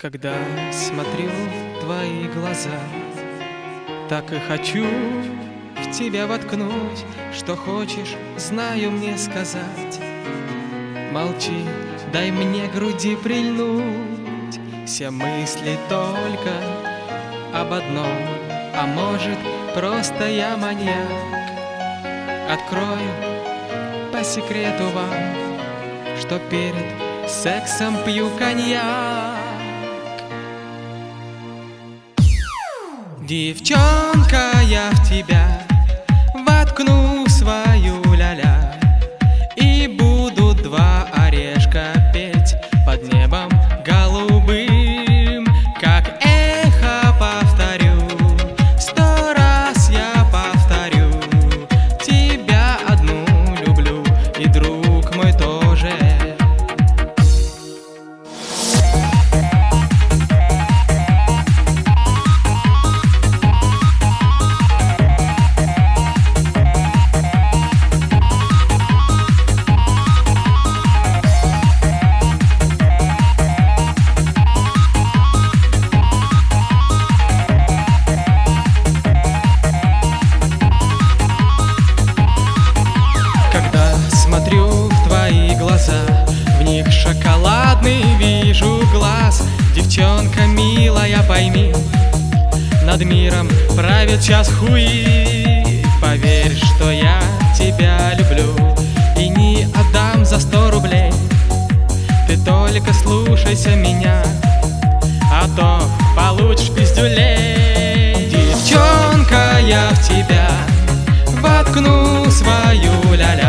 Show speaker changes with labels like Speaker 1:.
Speaker 1: Когда смотрю в твои глаза, так и хочу в тебя воткнуть, что хочешь, знаю мне сказать. Молчи, дай мне груди прильнуть, все мысли только об одном, а может, просто я маньяк. Открою по секрету вам, что перед сексом пью коньяк. Девчонка, я в тебя воткну свою ля-ля, и буду два орешка петь под небом голубым. Как эхо повторю, 100 раз я повторю, тебя одну люблю, и друг мой тоже. Смотрю в твои глаза, в них шоколадный вижу глаз. Девчонка милая, пойми, над миром правит час хуи. Поверь, что я тебя люблю и не отдам за 100 рублей. Ты только слушайся меня, а то получишь пиздюлей. Девчонка, я в тебя воткну свою ля-ля,